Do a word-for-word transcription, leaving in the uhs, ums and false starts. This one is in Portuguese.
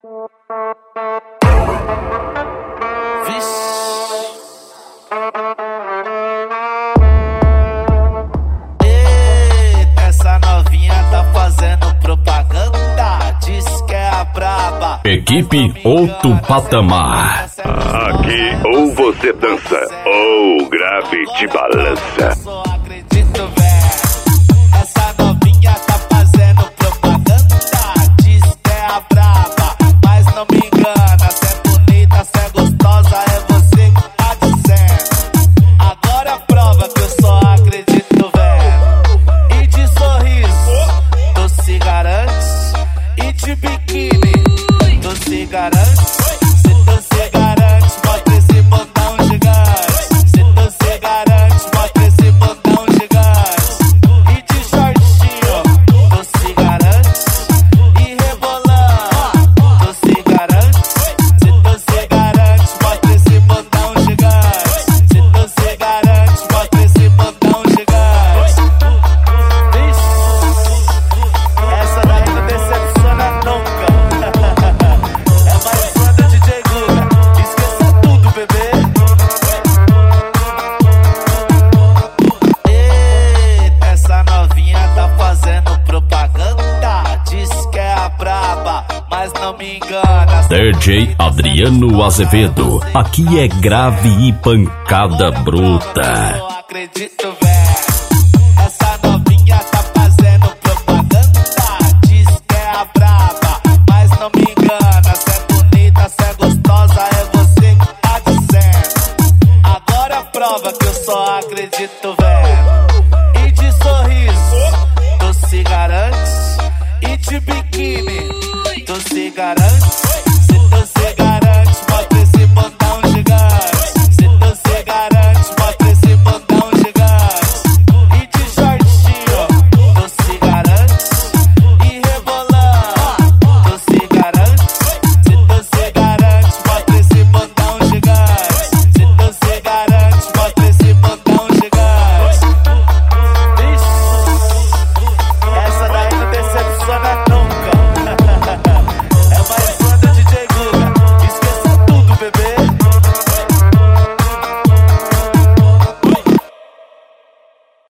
Eita, essa novinha tá fazendo propaganda, diz que é a braba. Equipe Outro Patamar. Aqui ou você dança ou grave de balança. Só acredito, velho. Essa novinha tá fazendo propaganda, diz que é a braba, mas não me engana. Se é bonita, se é gostosa, é você que tá dizendo. Agora prova que eu só acredito, velho. E de sorriso, tu se garante. E de biquíni, tu se garante. Se tu se garante, bota esse botão gigante. Se tu se garante, bota esse botão gigante. E de shortinho, tu se garante. E rebolando, tu se garante. Se tu se garante, bota esse botão gigante. Se tu se garante, bota esse botão gigante. Vixe, essa daí não decepciona nunca. É mais uma do D J Guga. Esqueça tudo, bebê. Eita, essa novinha tá fazendo propaganda, diz que é a braba, mas não me engana. D J Adriano Azevedo. Aqui é grave e pancada bruta. Só acredito, velho.